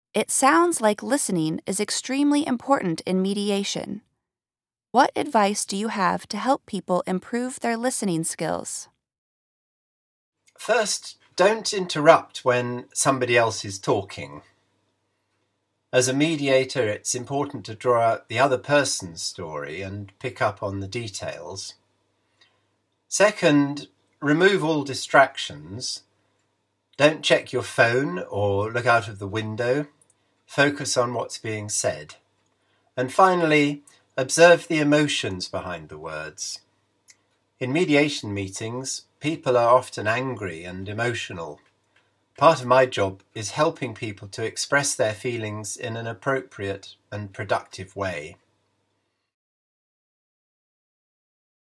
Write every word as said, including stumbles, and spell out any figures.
It sounds like listening is extremely important in mediation. What advice do you have to help people improve their listening skills? First, don't interrupt when somebody else is talking. As a mediator, it's important to draw out the other person's story and pick up on the details. Second, remove all distractions. Don't check your phone or look out of the window. Focus on what's being said. And finally, observe the emotions behind the words. In mediation meetings, people are often angry and emotional. Part of my job is helping people to express their feelings in an appropriate and productive way.